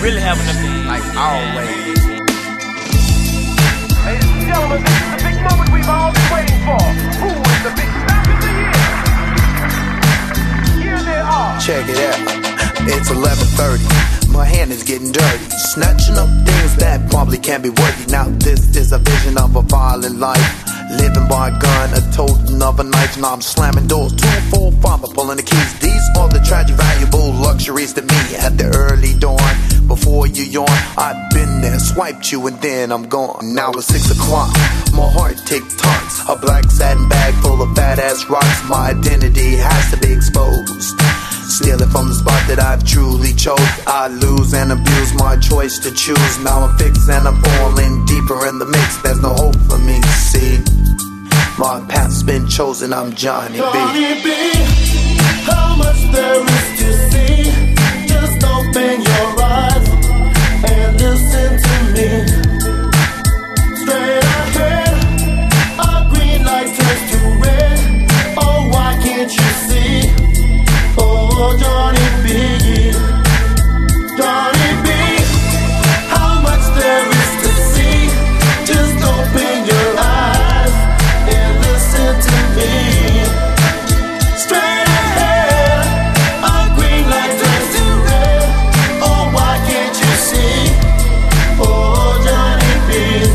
really having a big, like always. Ladies and gentlemen, this is the big moment we've all been waiting for. Who is the big back of the year? Here they are. Check it out. It's 11:30. My hand is getting dirty, snatching up things that probably can't be worthy. Now this is a vision of a violent life, living by a gun, a totem of a knife. Now I'm slamming doors, 2, 4, 5, I'm pulling the keys. These are the tragic, valuable luxuries to me. At the early dawn, before you yawn, I've been there, swiped you and then I'm gone. Now it's 6 o'clock, my heart tick-tocks. A black satin bag full of badass rocks. My identity has to be exposed. Stealing from the spot that I've truly chose. I lose and abuse my choice to choose. Now I'm fixed and I'm falling deeper in the mix. There's no hope for me, see. My path's been chosen, I'm Johnny B. Johnny B, how much there is to see. Just open your eyes and listen to me. Straight ahead, a green light turns to red. Oh, why can't you see? Oh, Johnny B, Johnny B, how much there is to see. Just open your eyes and listen to me. Straight ahead, a green light turns to red. Oh, why can't you see? Oh, Johnny B.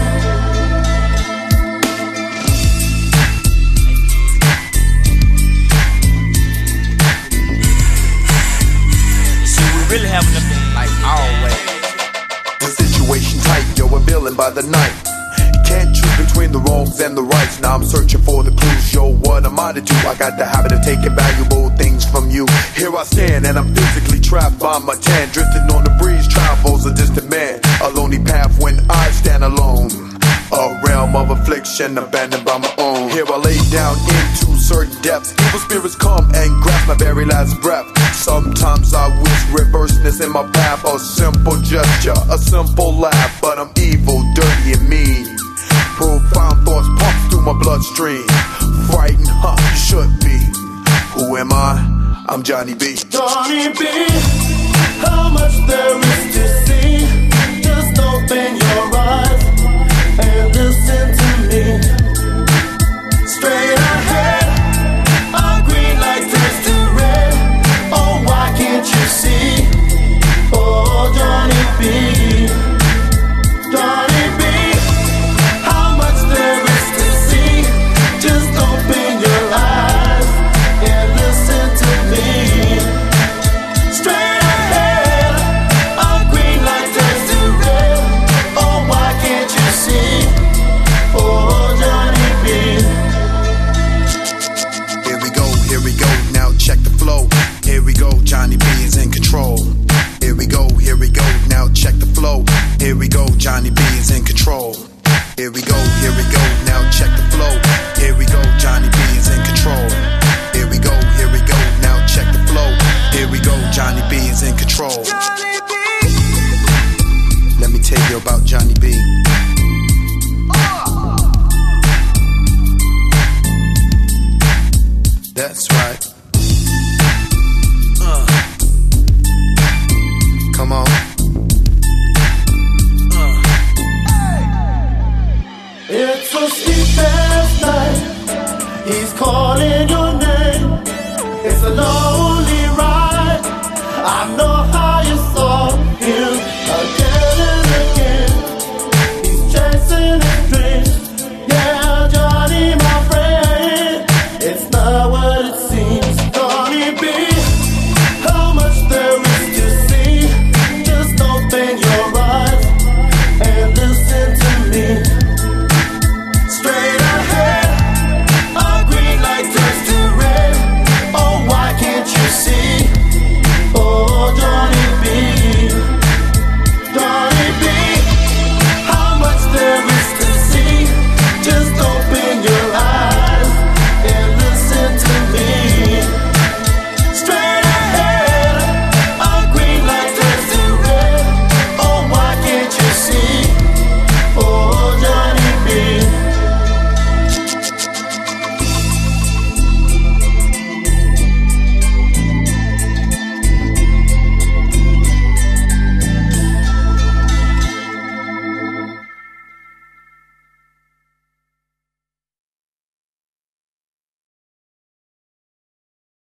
really having a big, like always. The situation tight, yo, a villain by the night. Can't choose between the wrongs and the rights. Now I'm searching for the clues, yo, what am I to do? I got the habit of taking valuable things from you. Here I stand and I'm physically trapped by my tan. Drifting on the breeze, travels a distant man. A lonely path when I stand alone. A realm of affliction, abandoned by my own. Here I lay down into certain depths. Evil spirits come and grasp my very last breath. Sometimes I wish reverseness in my path. A simple gesture, a simple laugh. But I'm evil, dirty and mean. Profound thoughts pump through my bloodstream. Frightened, huh, you should be. Who am I? I'm Johnny B. Johnny B, how much there is to see. Just open your eyes and listen to me. Straight ahead, a green light turns to red. Oh, why can't you see? Oh, Johnny B, Johnny B, how much there is to see. Just open your eyes and listen to me. Straight ahead, a green light turns to red. Oh, why can't you see? Oh, Johnny B. Here we go, now check the flow. Here we go, Johnny B is in control. Here we go, now check the flow. Here we go, Johnny B is in control. Here we go, now check the flow. Here we go, Johnny B is in control. Here we go, now check the flow. Here we go, Johnny B is in control. Let me tell you about Johnny B. That's right. Come on. It's a sleepless night. He's calling your name. It's a long